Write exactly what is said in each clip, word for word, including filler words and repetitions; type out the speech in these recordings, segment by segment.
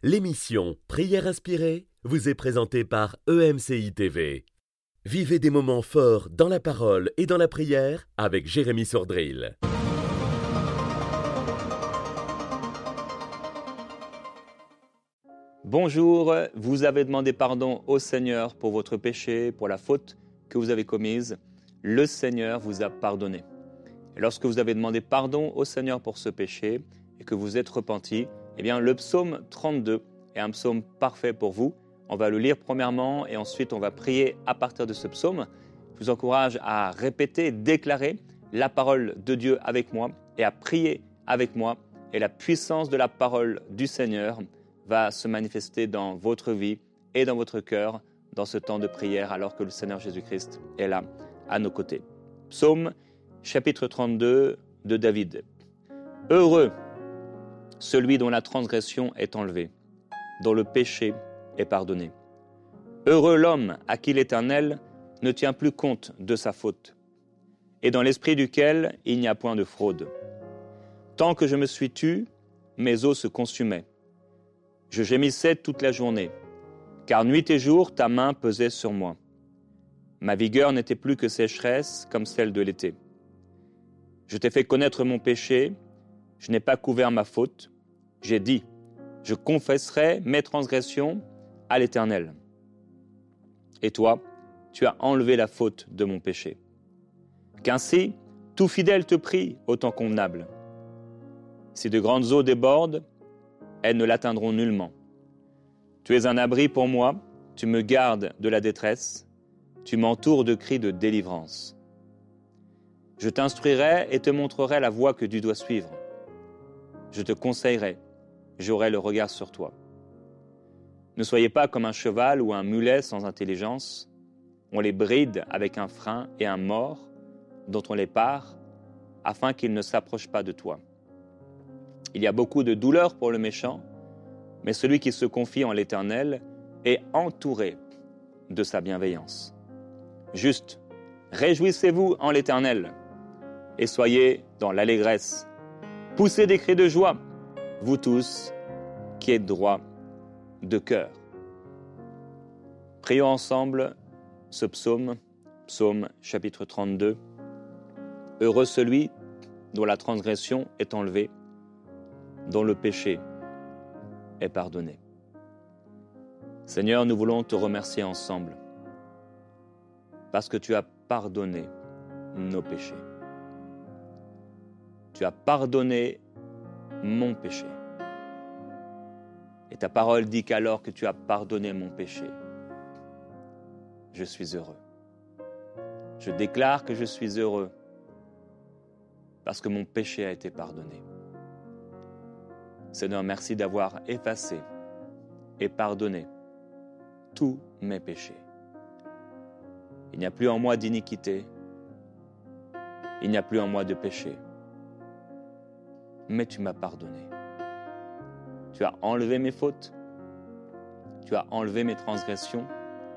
L'émission Prière inspirée vous est présentée par E M C I T V. Vivez des moments forts dans la parole et dans la prière avec Jérémy Sordrill. Bonjour, vous avez demandé pardon au Seigneur pour votre péché, pour la faute que vous avez commise. Le Seigneur vous a pardonné. Et lorsque vous avez demandé pardon au Seigneur pour ce péché et que vous êtes repenti, eh bien le psaume trente-deux est un psaume parfait pour vous. On va le lire premièrement et ensuite on va prier à partir de ce psaume. Je vous encourage à répéter, déclarer la parole de Dieu avec moi et à prier avec moi. Et la puissance de la parole du Seigneur va se manifester dans votre vie et dans votre cœur dans ce temps de prière alors que le Seigneur Jésus-Christ est là à nos côtés. Psaume chapitre trente-deux de David. Heureux celui dont la transgression est enlevée, dont le péché est pardonné. Heureux l'homme à qui l'Éternel ne tient plus compte de sa faute, et dans l'esprit duquel il n'y a point de fraude. Tant que je me suis tu, mes os se consumaient. Je gémissais toute la journée, car nuit et jour ta main pesait sur moi. Ma vigueur n'était plus que sécheresse comme celle de l'été. Je t'ai fait connaître mon péché, je n'ai pas couvert ma faute. J'ai dit, je confesserai mes transgressions à l'Éternel. Et toi, tu as enlevé la faute de mon péché. Qu'ainsi, tout fidèle te prie au temps convenable. Si de grandes eaux débordent, elles ne l'atteindront nullement. Tu es un abri pour moi, tu me gardes de la détresse, tu m'entoures de cris de délivrance. Je t'instruirai et te montrerai la voie que tu dois suivre. Je te conseillerai, j'aurai le regard sur toi. Ne soyez pas comme un cheval ou un mulet sans intelligence. On les bride avec un frein et un mors dont on les pare afin qu'ils ne s'approchent pas de toi. Il y a beaucoup de douleur pour le méchant, mais celui qui se confie en l'Éternel est entouré de sa bienveillance. Juste, réjouissez-vous en l'Éternel et soyez dans l'allégresse. Poussez des cris de joie, vous tous qui êtes droits de cœur. Prions ensemble ce psaume, psaume chapitre trente-deux. Heureux celui dont la transgression est enlevée, dont le péché est pardonné. Seigneur, nous voulons te remercier ensemble parce que tu as pardonné nos péchés. Tu as pardonné mon péché. Et ta parole dit qu'alors que tu as pardonné mon péché, je suis heureux. Je déclare que je suis heureux parce que mon péché a été pardonné. Seigneur, merci d'avoir effacé et pardonné tous mes péchés. Il n'y a plus en moi d'iniquité, il n'y a plus en moi de péché, mais tu m'as pardonné. Tu as enlevé mes fautes, tu as enlevé mes transgressions.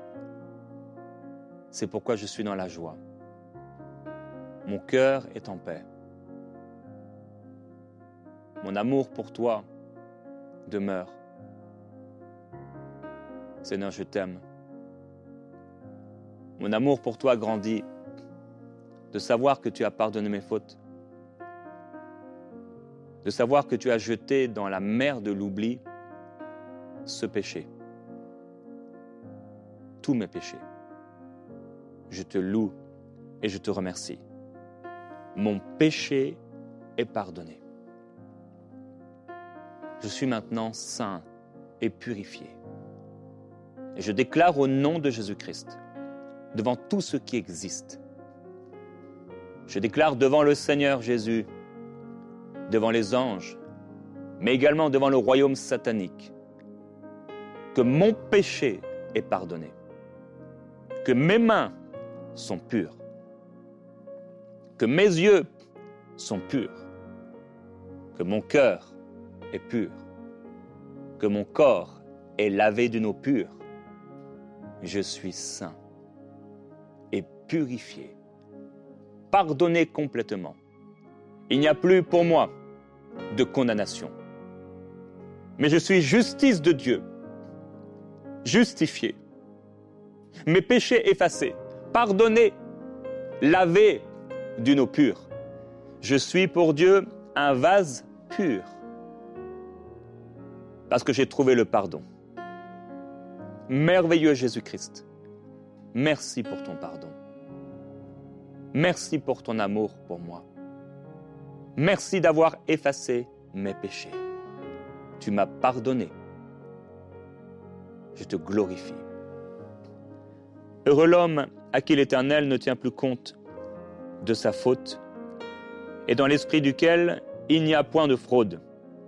C'est pourquoi je suis dans la joie. Mon cœur est en paix. Mon amour pour toi demeure. Seigneur, je t'aime. Mon amour pour toi grandit de savoir que tu as pardonné mes fautes, de savoir que tu as jeté dans la mer de l'oubli ce péché, tous mes péchés. Je te loue et je te remercie. Mon péché est pardonné. Je suis maintenant saint et purifié. Et je déclare au nom de Jésus-Christ, devant tout ce qui existe, je déclare devant le Seigneur Jésus, devant les anges, mais également devant le royaume satanique, que mon péché est pardonné, que mes mains sont pures, que mes yeux sont purs, que mon cœur est pur, que mon corps est lavé d'une eau pure. Je suis saint et purifié, pardonné complètement. Il n'y a plus pour moi de condamnation. mais je suis justice de Dieu, justifié. Mes péchés effacés, pardonnés, lavés d'une eau pure. Je suis pour Dieu un vase pur, parce que j'ai trouvé le pardon. Merveilleux Jésus-Christ, merci pour ton pardon. Merci pour ton amour pour moi. Merci d'avoir effacé mes péchés. Tu m'as pardonné. Je te glorifie. Heureux l'homme à qui l'Éternel ne tient plus compte de sa faute et dans l'esprit duquel il n'y a point de fraude.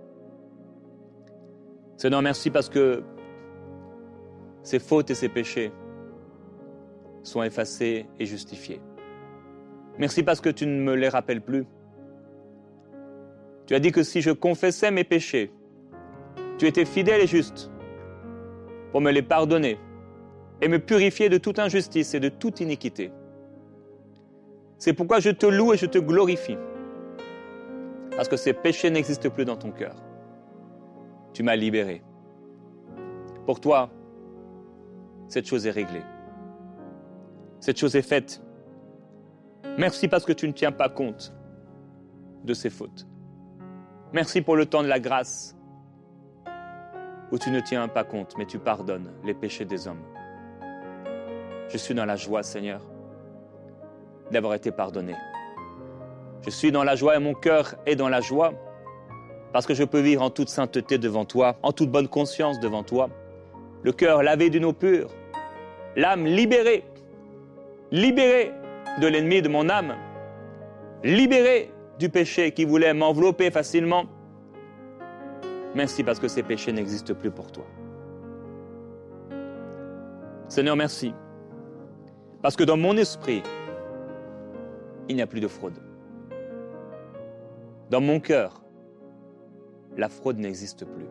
Seigneur, merci parce que ses fautes et ses péchés sont effacés et justifiés. Merci parce que tu ne me les rappelles plus. Tu as dit que si je confessais mes péchés, tu étais fidèle et juste pour me les pardonner et me purifier de toute injustice et de toute iniquité. C'est pourquoi je te loue et je te glorifie, parce que ces péchés n'existent plus dans ton cœur. Tu m'as libéré. Pour toi, cette chose est réglée. Cette chose est faite. Merci parce que tu ne tiens pas compte de ces fautes. Merci pour le temps de la grâce où tu ne tiens pas compte, mais tu pardonnes les péchés des hommes. Je suis dans la joie, Seigneur, d'avoir été pardonné. Je suis dans la joie et mon cœur est dans la joie parce que je peux vivre en toute sainteté devant toi, en toute bonne conscience devant toi, le cœur lavé d'une eau pure, l'âme libérée, libérée de l'ennemi de mon âme, libérée du péché qui voulait m'envelopper facilement. Merci parce que ces péchés n'existent plus pour toi. Seigneur, merci. Parce que dans mon esprit, il n'y a plus de fraude. Dans mon cœur, la fraude n'existe plus.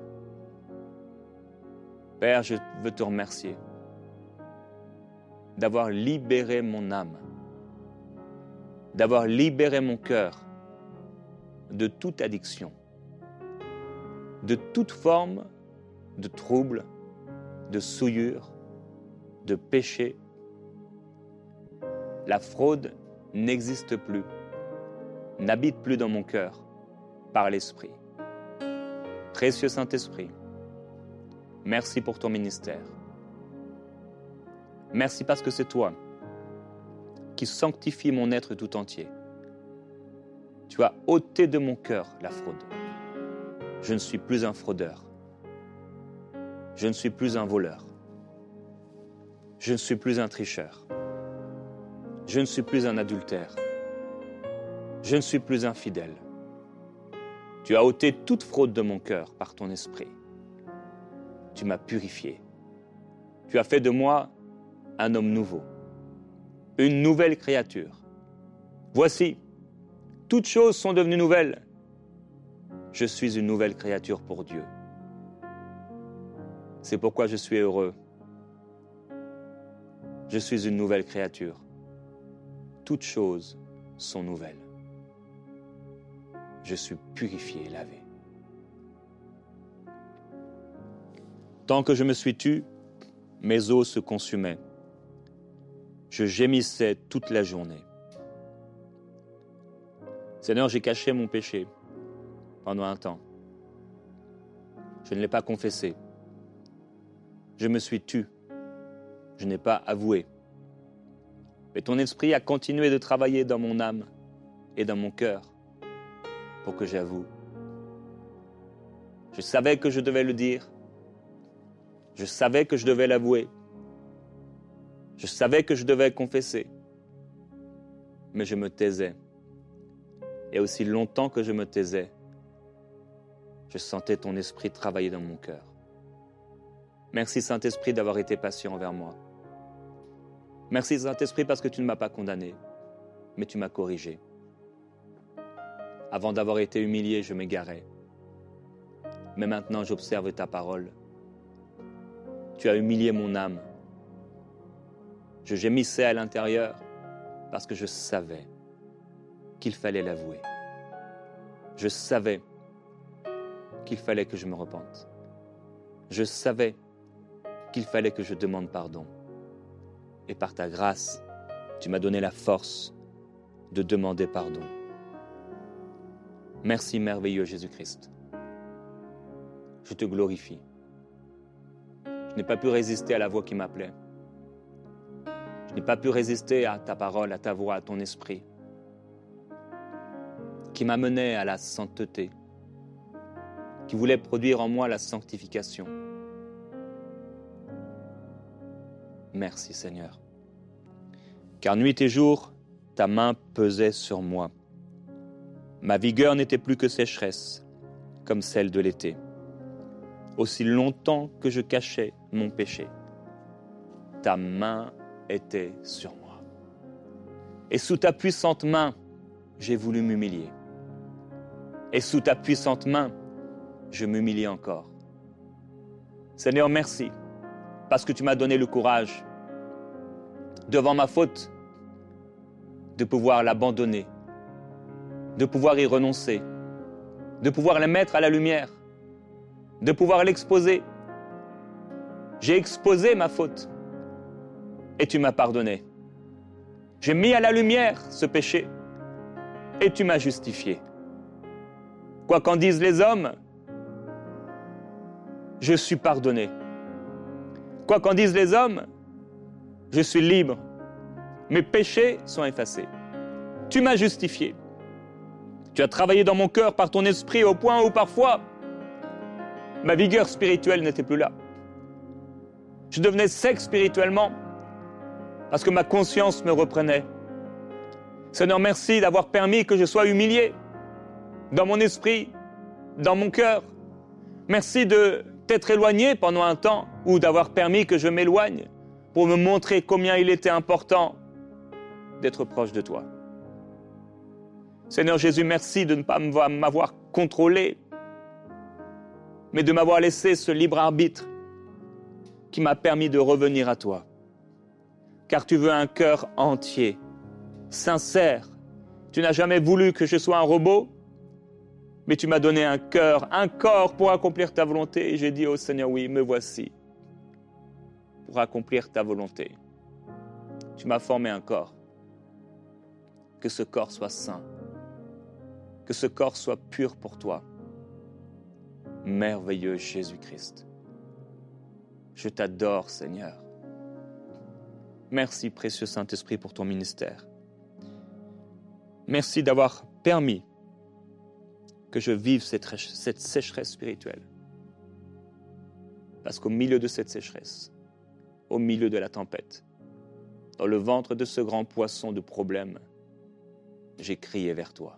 Père, je veux te remercier d'avoir libéré mon âme, d'avoir libéré mon cœur de toute addiction, de toute forme de trouble, de souillure, de péché. La fraude n'existe plus, n'habite plus dans mon cœur par l'Esprit. Précieux Saint-Esprit, merci pour ton ministère. Merci parce que c'est toi qui sanctifie mon être tout entier. Tu as ôté de mon cœur la fraude. Je ne suis plus un fraudeur. Je ne suis plus un voleur. Je ne suis plus un tricheur. Je ne suis plus un adultère. Je ne suis plus infidèle. Tu as ôté toute fraude de mon cœur par ton esprit. Tu m'as purifié. Tu as fait de moi un homme nouveau, une nouvelle créature. Voici, toutes choses sont devenues nouvelles. Je suis une nouvelle créature pour Dieu. C'est pourquoi je suis heureux. Je suis une nouvelle créature. Toutes choses sont nouvelles. Je suis purifié et lavé. Tant que je me suis tu, mes os se consumaient. Je gémissais toute la journée. Seigneur, j'ai caché mon péché pendant un temps. Je ne l'ai pas confessé. Je me suis tu. Je n'ai pas avoué. Mais ton esprit a continué de travailler dans mon âme et dans mon cœur pour que j'avoue. Je savais que je devais le dire. Je savais que je devais l'avouer. Je savais que je devais confesser. Mais je me taisais. Et aussi longtemps que je me taisais, je sentais ton esprit travailler dans mon cœur. Merci Saint-Esprit d'avoir été patient envers moi. Merci Saint-Esprit parce que tu ne m'as pas condamné, mais tu m'as corrigé. Avant d'avoir été humilié, je m'égarais. Mais maintenant, j'observe ta parole. Tu as humilié mon âme. Je gémissais à l'intérieur parce que je savais qu'il fallait l'avouer. Je savais qu'il fallait que je me repente. je savais qu'il fallait que je demande pardon. Et par ta grâce, tu m'as donné la force de demander pardon. Merci merveilleux Jésus-Christ. Je te glorifie. Je n'ai pas pu résister à la voix qui m'appelait. Je n'ai pas pu résister à ta parole, à ta voix, à ton esprit, qui m'amenait à la sainteté, qui voulait produire en moi la sanctification. Merci Seigneur. Car nuit et jour, ta main pesait sur moi. Ma vigueur n'était plus que sécheresse, comme celle de l'été. Aussi longtemps que je cachais mon péché, ta main était sur moi. Et sous ta puissante main, j'ai voulu m'humilier. Et sous ta puissante main, je m'humilie encore. Seigneur, merci, parce que tu m'as donné le courage, devant ma faute, de pouvoir l'abandonner, de pouvoir y renoncer, de pouvoir la mettre à la lumière, de pouvoir l'exposer. J'ai exposé ma faute et tu m'as pardonné. J'ai mis à la lumière ce péché et tu m'as justifié. Quoi qu'en disent les hommes, je suis pardonné. Quoi qu'en disent les hommes, je suis libre. Mes péchés sont effacés. Tu m'as justifié. Tu as travaillé dans mon cœur par ton esprit au point où parfois ma vigueur spirituelle n'était plus là. Je devenais sec spirituellement parce que ma conscience me reprenait. Seigneur, merci d'avoir permis que je sois humilié dans mon esprit, dans mon cœur. Merci de t'être éloigné pendant un temps ou d'avoir permis que je m'éloigne pour me montrer combien il était important d'être proche de toi. Seigneur Jésus, merci de ne pas m'avoir contrôlé, mais de m'avoir laissé ce libre arbitre qui m'a permis de revenir à toi. Car tu veux un cœur entier, sincère. Tu n'as jamais voulu que je sois un robot, mais tu m'as donné un cœur, un corps pour accomplir ta volonté. Et j'ai dit au Seigneur, oui, me voici, pour accomplir ta volonté. Tu m'as formé un corps. Que ce corps soit saint, que ce corps soit pur pour toi. Merveilleux Jésus-Christ. Je t'adore, Seigneur. Merci, précieux Saint-Esprit, pour ton ministère. Merci d'avoir permis que je vive cette, cette sécheresse spirituelle. Parce qu'au milieu de cette sécheresse, au milieu de la tempête, dans le ventre de ce grand poisson de problèmes, j'ai crié vers toi.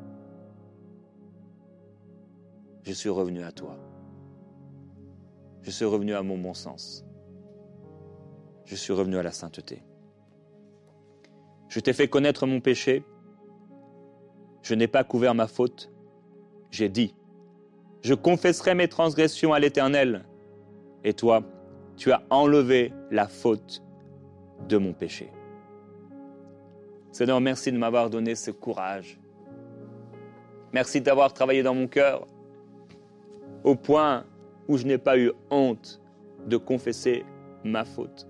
Je suis revenu à toi. Je suis revenu à mon bon sens. Je suis revenu à la sainteté. Je t'ai fait connaître mon péché. Je n'ai pas couvert ma faute. J'ai dit, je confesserai mes transgressions à l'Éternel. Et toi, tu as enlevé la faute de mon péché. Seigneur, merci de m'avoir donné ce courage. Merci d'avoir travaillé dans mon cœur au point où je n'ai pas eu honte de confesser ma faute.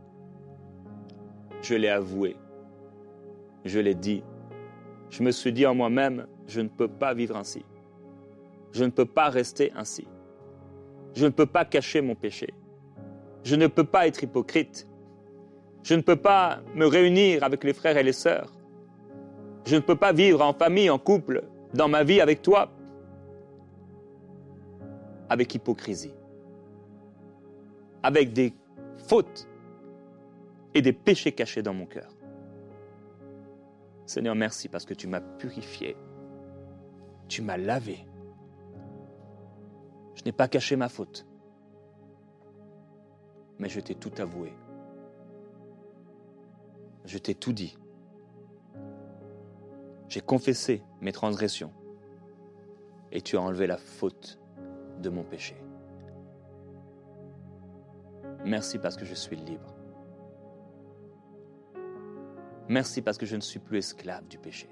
Je l'ai avoué. Je l'ai dit. Je me suis dit en moi-même, je ne peux pas vivre ainsi. Je ne peux pas rester ainsi. Je ne peux pas cacher mon péché. Je ne peux pas être hypocrite. Je ne peux pas me réunir avec les frères et les sœurs. Je ne peux pas vivre en famille, en couple, dans ma vie avec toi, avec hypocrisie, avec des fautes et des péchés cachés dans mon cœur. Seigneur, merci parce que tu m'as purifié. Tu m'as lavé. Je n'ai pas caché ma faute, mais je t'ai tout avoué. Je t'ai tout dit. J'ai confessé mes transgressions et tu as enlevé la faute de mon péché. Merci parce que je suis libre. Merci parce que je ne suis plus esclave du péché,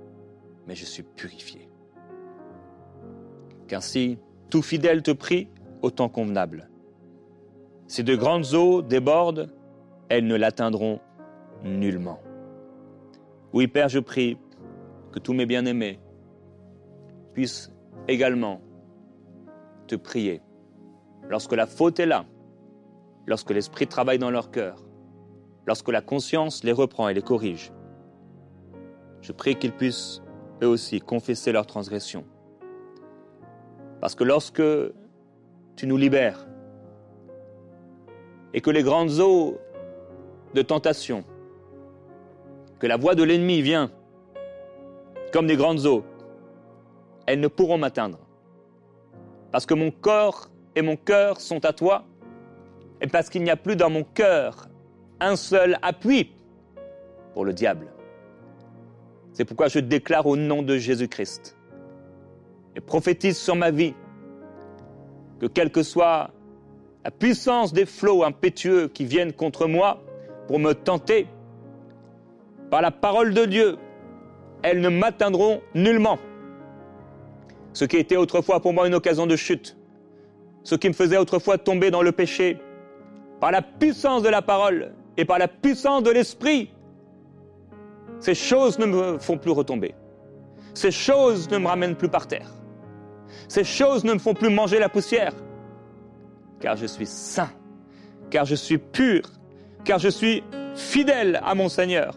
mais je suis purifié. Qu'ainsi, tout fidèle te prie au temps convenable. Si de grandes eaux débordent, elles ne l'atteindront nullement. Oui, Père, je prie que tous mes bien-aimés puissent également te prier. Lorsque la faute est là, lorsque l'Esprit travaille dans leur cœur, lorsque la conscience les reprend et les corrige, je prie qu'ils puissent eux aussi confesser leurs transgressions. Parce que lorsque tu nous libères et que les grandes eaux de tentation, que la voix de l'ennemi vient comme des grandes eaux, elles ne pourront m'atteindre. Parce que mon corps et mon cœur sont à toi, et parce qu'il n'y a plus dans mon cœur un seul appui pour le diable. C'est pourquoi je déclare au nom de Jésus-Christ et prophétise sur ma vie que quelle que soit la puissance des flots impétueux qui viennent contre moi pour me tenter, par la parole de Dieu, elles ne m'atteindront nullement. Ce qui était autrefois pour moi une occasion de chute, ce qui me faisait autrefois tomber dans le péché, par la puissance de la parole et par la puissance de l'esprit, ces choses ne me font plus retomber. Ces choses ne me ramènent plus par terre. Ces choses ne me font plus manger la poussière. Car je suis saint, car je suis pur, car je suis fidèle à mon Seigneur.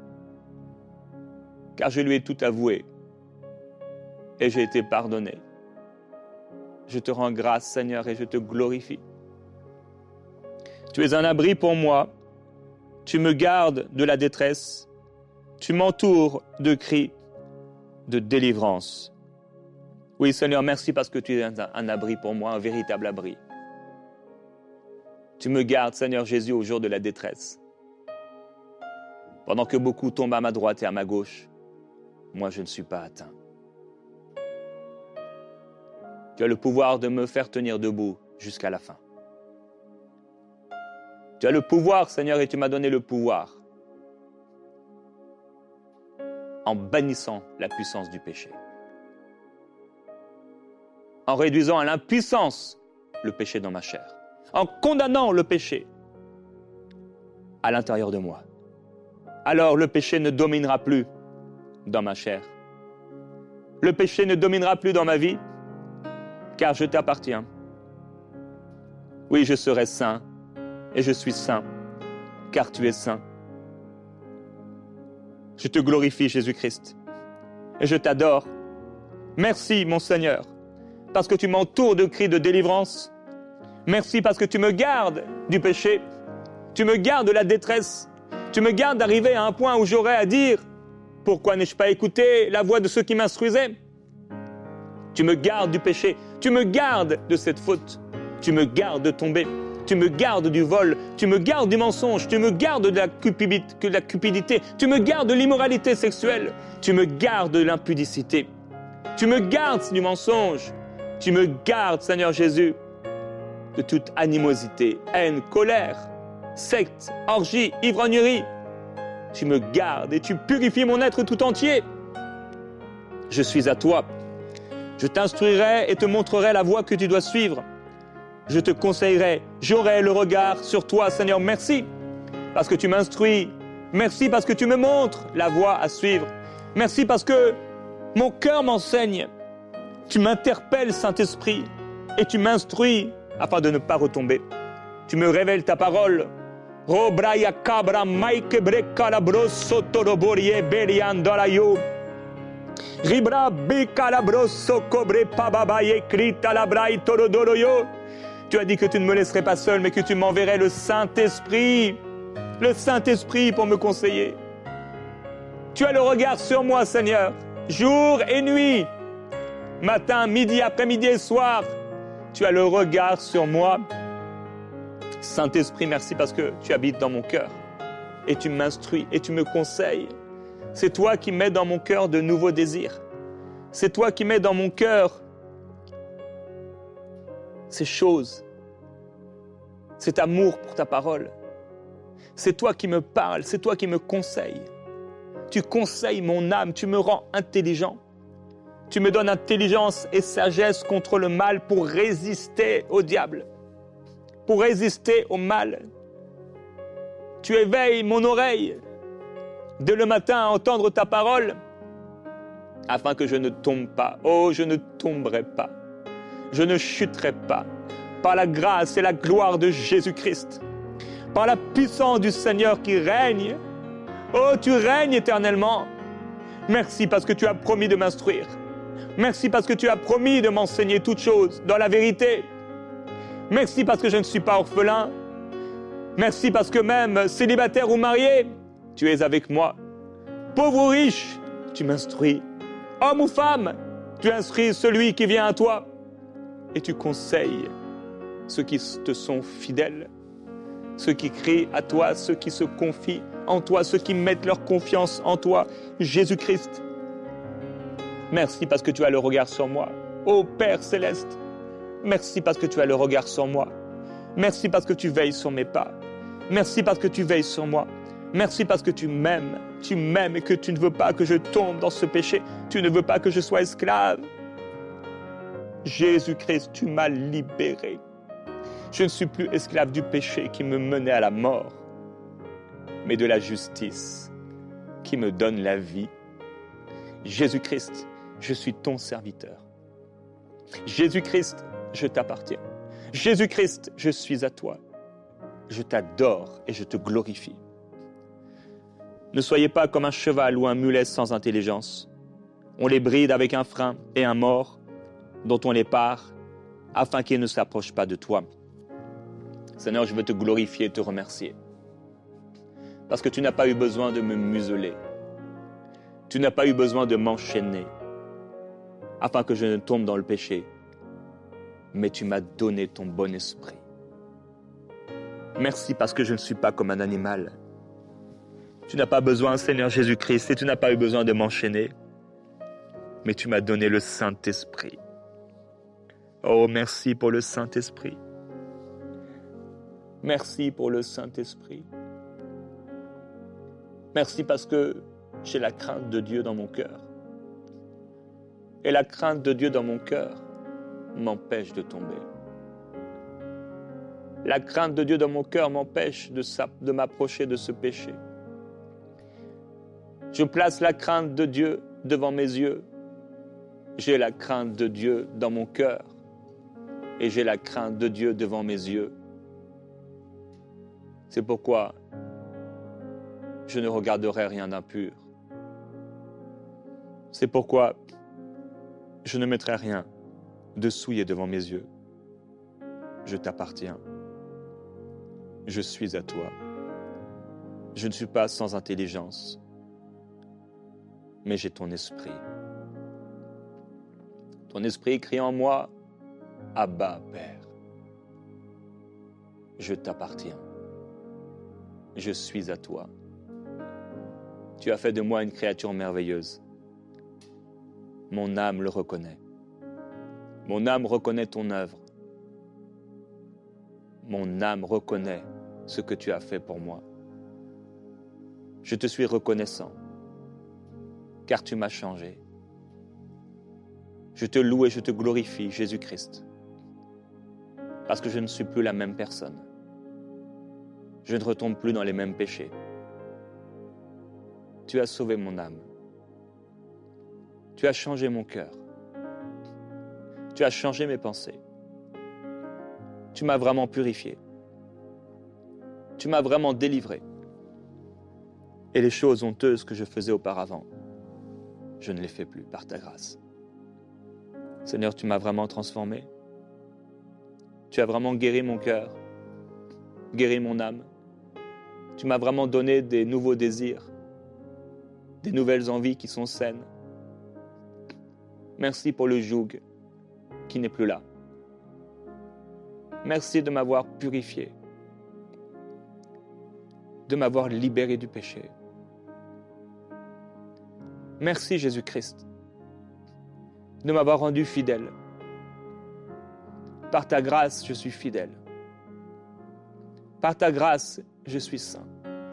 Car je lui ai tout avoué et j'ai été pardonné. Je te rends grâce, Seigneur, et je te glorifie. Tu es un abri pour moi. Tu me gardes de la détresse. Tu m'entoures de cris de délivrance. Oui, Seigneur, merci parce que tu es un, un abri pour moi, un véritable abri. Tu me gardes, Seigneur Jésus, au jour de la détresse. Pendant que beaucoup tombent à ma droite et à ma gauche, moi je ne suis pas atteint. Tu as le pouvoir de me faire tenir debout jusqu'à la fin. Tu as le pouvoir, Seigneur, et tu m'as donné le pouvoir en bannissant la puissance du péché. En réduisant à l'impuissance le péché dans ma chair. En condamnant le péché à l'intérieur de moi. Alors le péché ne dominera plus dans ma chair. Le péché ne dominera plus dans ma vie, car je t'appartiens. Oui, je serai saint, et je suis saint, car tu es saint. Je te glorifie, Jésus-Christ, et je t'adore. Merci, mon Seigneur, parce que tu m'entoures de cris de délivrance. Merci parce que tu me gardes du péché. Tu me gardes de la détresse. Tu me gardes d'arriver à un point où j'aurais à dire « Pourquoi n'ai-je pas écouté la voix de ceux qui m'instruisaient ?» Tu me gardes du péché. Tu me gardes de cette faute. Tu me gardes de tomber. Tu me gardes du vol. Tu me gardes du mensonge. Tu me gardes de la cupidité. De la cupidité. Tu me gardes de l'immoralité sexuelle. Tu me gardes de l'impudicité. Tu me gardes du mensonge. Tu me gardes, Seigneur Jésus, de toute animosité, haine, colère, secte, orgie, ivrognerie. Tu me gardes et tu purifies mon être tout entier. Je suis à toi. Je t'instruirai et te montrerai la voie que tu dois suivre. Je te conseillerai, j'aurai le regard sur toi, Seigneur. Merci parce que tu m'instruis. Merci parce que tu me montres la voie à suivre. Merci parce que mon cœur m'enseigne. Tu m'interpelles, Saint-Esprit, et tu m'instruis afin de ne pas retomber. Tu me révèles ta parole. Robraya cabra maike breka la brosso toroborie berian dalayo. Ribra beka la brosso cobre pababaye krita la brai torodoroyo. Tu as dit que tu ne me laisserais pas seul, mais que tu m'enverrais le Saint-Esprit. Le Saint-Esprit pour me conseiller. Tu as le regard sur moi, Seigneur, jour et nuit. Matin, midi, après-midi et soir, tu as le regard sur moi. Saint-Esprit, merci parce que tu habites dans mon cœur et tu m'instruis et tu me conseilles. C'est toi qui mets dans mon cœur de nouveaux désirs. C'est toi qui mets dans mon cœur ces choses, cet amour pour ta parole. C'est toi qui me parles, c'est toi qui me conseilles. Tu conseilles mon âme, tu me rends intelligent. Tu me donnes intelligence et sagesse contre le mal pour résister au diable, pour résister au mal. Tu éveilles mon oreille dès le matin à entendre ta parole, afin que je ne tombe pas. Oh, je ne tomberai pas. Je ne chuterai pas. Par la grâce et la gloire de Jésus-Christ, par la puissance du Seigneur qui règne. Oh, tu règnes éternellement. Merci parce que tu as promis de m'instruire. Merci parce que tu as promis de m'enseigner toutes choses dans la vérité. Merci parce que je ne suis pas orphelin. Merci parce que même célibataire ou marié, tu es avec moi. Pauvre ou riche, tu m'instruis. Homme ou femme, tu instruis celui qui vient à toi. Et tu conseilles ceux qui te sont fidèles, ceux qui crient à toi, ceux qui se confient en toi, ceux qui mettent leur confiance en toi, Jésus-Christ. Merci parce que tu as le regard sur moi, ô Père céleste. Merci parce que tu as le regard sur moi. Merci parce que tu veilles sur mes pas. Merci parce que tu veilles sur moi. Merci parce que tu m'aimes. Tu m'aimes et que tu ne veux pas que je tombe dans ce péché. Tu ne veux pas que je sois esclave. Jésus-Christ, tu m'as libéré. Je ne suis plus esclave du péché qui me menait à la mort, mais de la justice qui me donne la vie. Jésus-Christ, je suis ton serviteur. Jésus-Christ, je t'appartiens. Jésus-Christ, je suis à toi. Je t'adore et je te glorifie. Ne soyez pas comme un cheval ou un mulet sans intelligence. On les bride avec un frein et un mors dont on les pare afin qu'ils ne s'approchent pas de toi. Seigneur, je veux te glorifier et te remercier parce que tu n'as pas eu besoin de me museler. Tu n'as pas eu besoin de m'enchaîner afin que je ne tombe dans le péché, mais tu m'as donné ton bon esprit. Merci parce que je ne suis pas comme un animal. Tu n'as pas besoin, Seigneur Jésus-Christ, et tu n'as pas eu besoin de m'enchaîner, mais tu m'as donné le Saint-Esprit. Oh, merci pour le Saint-Esprit. Merci pour le Saint-Esprit. Merci parce que j'ai la crainte de Dieu dans mon cœur. Et la crainte de Dieu dans mon cœur m'empêche de tomber. La crainte de Dieu dans mon cœur m'empêche de, de m'approcher de ce péché. Je place la crainte de Dieu devant mes yeux. J'ai la crainte de Dieu dans mon cœur. Et j'ai la crainte de Dieu devant mes yeux. C'est pourquoi je ne regarderai rien d'impur. C'est pourquoi je ne mettrai rien de souillé devant mes yeux. Je t'appartiens. Je suis à toi. Je ne suis pas sans intelligence, mais j'ai ton esprit. Ton esprit crie en moi, Abba, Père. Je t'appartiens. Je suis à toi. Tu as fait de moi une créature merveilleuse. Mon âme le reconnaît. Mon âme reconnaît ton œuvre. Mon âme reconnaît ce que tu as fait pour moi. Je te suis reconnaissant, car tu m'as changé. Je te loue et je te glorifie, Jésus-Christ, parce que je ne suis plus la même personne. Je ne retombe plus dans les mêmes péchés. Tu as sauvé mon âme. Tu as changé mon cœur. Tu as changé mes pensées. Tu m'as vraiment purifié. Tu m'as vraiment délivré. Et les choses honteuses que je faisais auparavant, je ne les fais plus par ta grâce. Seigneur, tu m'as vraiment transformé. Tu as vraiment guéri mon cœur, guéri mon âme. Tu m'as vraiment donné des nouveaux désirs, des nouvelles envies qui sont saines. Merci pour le joug qui n'est plus là. Merci de m'avoir purifié, de m'avoir libéré du péché. Merci Jésus-Christ de m'avoir rendu fidèle. Par ta grâce, je suis fidèle. Par ta grâce, je suis saint.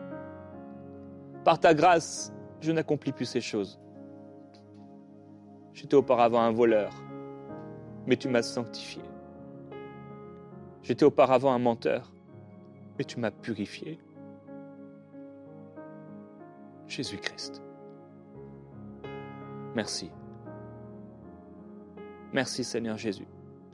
Par ta grâce, je n'accomplis plus ces choses. J'étais auparavant un voleur, mais tu m'as sanctifié. J'étais auparavant un menteur, mais tu m'as purifié. Jésus-Christ, merci. Merci Seigneur Jésus.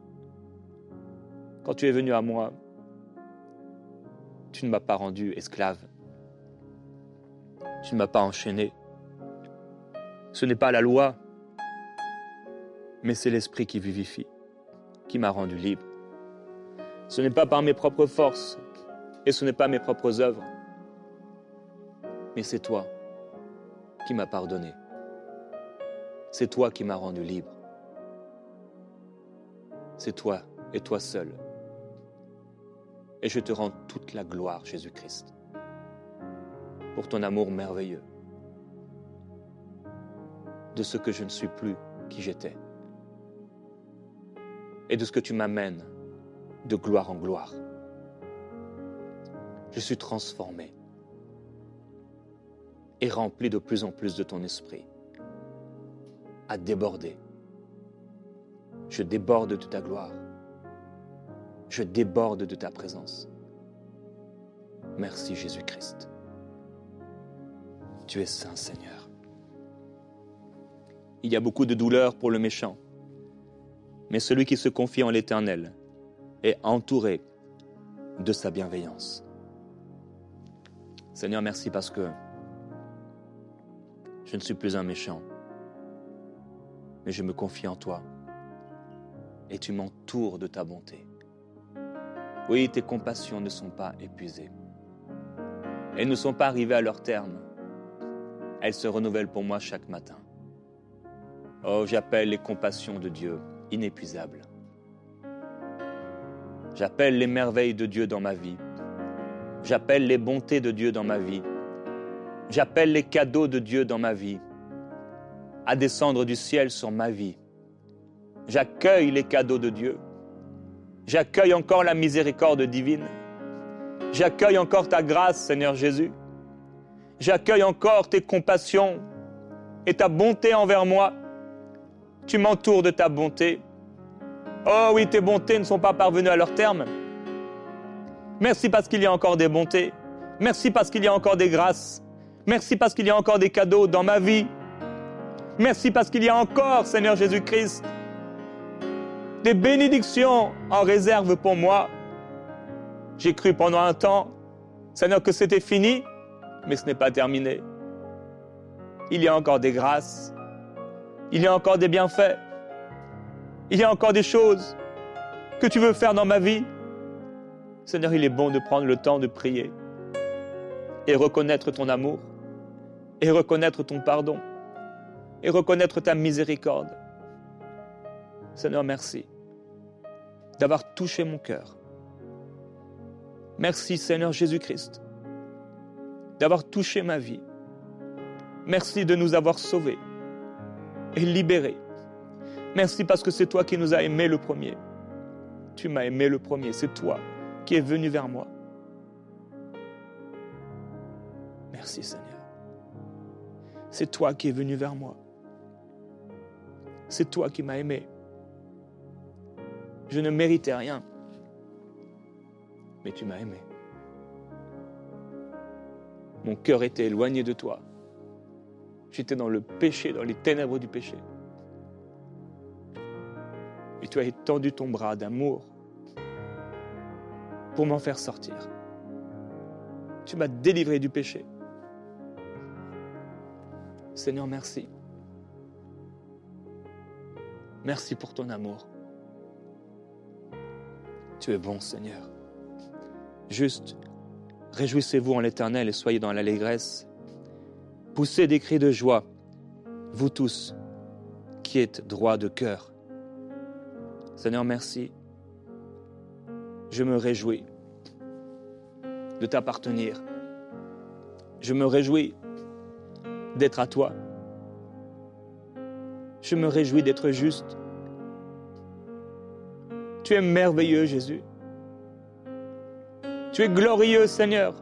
Quand tu es venu à moi, tu ne m'as pas rendu esclave. Tu ne m'as pas enchaîné. Ce n'est pas la loi, mais c'est l'Esprit qui vivifie, qui m'a rendu libre. Ce n'est pas par mes propres forces et ce n'est pas mes propres œuvres, mais c'est toi qui m'as pardonné. C'est toi qui m'as rendu libre. C'est toi et toi seul. Et je te rends toute la gloire, Jésus-Christ, pour ton amour merveilleux, de ce que je ne suis plus qui j'étais, et de ce que tu m'amènes de gloire en gloire. Je suis transformé et rempli de plus en plus de ton esprit, à déborder. Je déborde de ta gloire. Je déborde de ta présence. Merci Jésus-Christ. Tu es saint, Seigneur. Il y a beaucoup de douleur pour le méchant, mais celui qui se confie en l'Éternel est entouré de sa bienveillance. Seigneur, merci parce que je ne suis plus un méchant, mais je me confie en toi et tu m'entoures de ta bonté. Oui, tes compassions ne sont pas épuisées. Elles ne sont pas arrivées à leur terme. Elles se renouvellent pour moi chaque matin. Oh, j'appelle les compassions de Dieu inépuisables. J'appelle les merveilles de Dieu dans ma vie. J'appelle les bontés de Dieu dans ma vie. J'appelle les cadeaux de Dieu dans ma vie à descendre du ciel sur ma vie. J'accueille les cadeaux de Dieu. J'accueille encore la miséricorde divine. J'accueille encore ta grâce, Seigneur Jésus. J'accueille encore tes compassions et ta bonté envers moi. Tu m'entoures de ta bonté. Oh oui, tes bontés ne sont pas parvenues à leur terme. Merci parce qu'il y a encore des bontés. Merci parce qu'il y a encore des grâces. Merci parce qu'il y a encore des cadeaux dans ma vie. Merci parce qu'il y a encore, Seigneur Jésus-Christ, des bénédictions en réserve pour moi. J'ai cru pendant un temps, Seigneur, que c'était fini, mais ce n'est pas terminé. Il y a encore des grâces. Il y a encore des bienfaits. Il y a encore des choses que tu veux faire dans ma vie. Seigneur, il est bon de prendre le temps de prier et reconnaître ton amour et reconnaître ton pardon et reconnaître ta miséricorde. Seigneur, merci d'avoir touché mon cœur. Merci, Seigneur Jésus-Christ, d'avoir touché ma vie. Merci de nous avoir sauvés et libérés. Merci parce que c'est toi qui nous as aimés le premier. Tu m'as aimé le premier, c'est toi qui es venu vers moi. Merci, Seigneur. C'est toi qui es venu vers moi. C'est toi qui m'as aimé. Je ne méritais rien, mais tu m'as aimé. Mon cœur était éloigné de toi. J'étais dans le péché, dans les ténèbres du péché. Et tu as étendu ton bras d'amour pour m'en faire sortir. Tu m'as délivré du péché. Seigneur, merci. Merci pour ton amour. Tu es bon, Seigneur. Juste, réjouissez-vous en l'Éternel et soyez dans l'allégresse. Poussez des cris de joie, vous tous qui êtes droits de cœur. Seigneur, merci. Je me réjouis de t'appartenir. Je me réjouis d'être à toi. Je me réjouis d'être juste. Tu es merveilleux, Jésus. Tu es glorieux, Seigneur.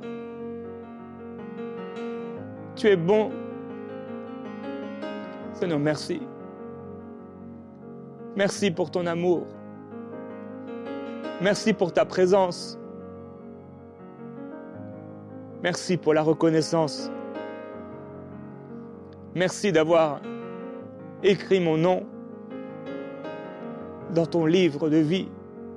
Tu es bon. Seigneur, merci. Merci pour ton amour. Merci pour ta présence. Merci pour la reconnaissance. Merci d'avoir écrit mon nom dans ton livre de vie.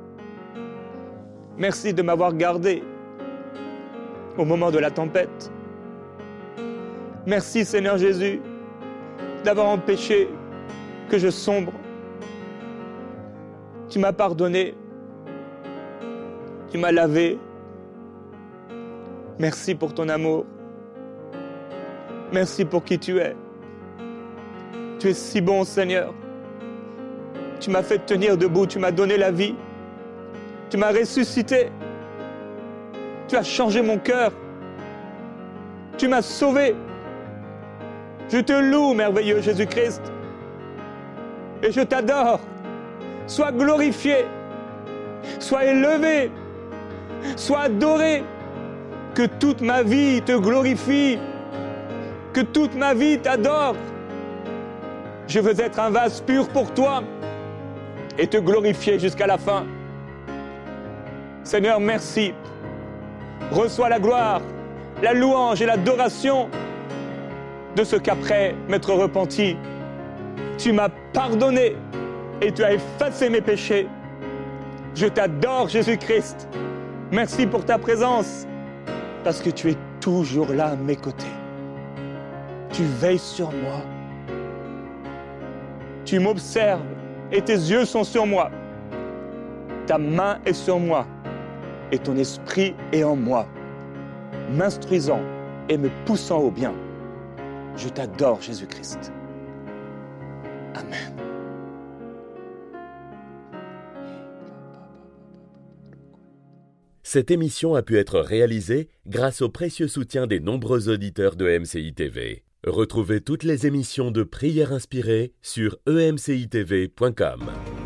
Merci de m'avoir gardé au moment de la tempête. Merci Seigneur Jésus d'avoir empêché que je sombre. Tu m'as pardonné. Tu m'as lavé. Merci pour ton amour. Merci pour qui tu es. Tu es si bon, Seigneur. Tu m'as fait tenir debout, tu m'as donné la vie. Tu m'as ressuscité. Tu as changé mon cœur. Tu m'as sauvé. Je te loue, merveilleux Jésus-Christ. Et je t'adore. Sois glorifié. Sois élevé. Sois adoré. Que toute ma vie te glorifie. Que toute ma vie t'adore. Je veux être un vase pur pour toi et te glorifier jusqu'à la fin. Seigneur, merci. Reçois la gloire, la louange et l'adoration de ce qu'après m'être repenti, tu m'as pardonné et tu as effacé mes péchés. Je t'adore, Jésus-Christ. Merci pour ta présence, parce que tu es toujours là à mes côtés. Tu veilles sur moi. Tu m'observes et tes yeux sont sur moi. Ta main est sur moi et ton esprit est en moi, m'instruisant et me poussant au bien. Je t'adore, Jésus-Christ. Amen. Cette émission a pu être réalisée grâce au précieux soutien des nombreux auditeurs de E M C I T V. Retrouvez toutes les émissions de Prières inspirées sur e m c i t v point com.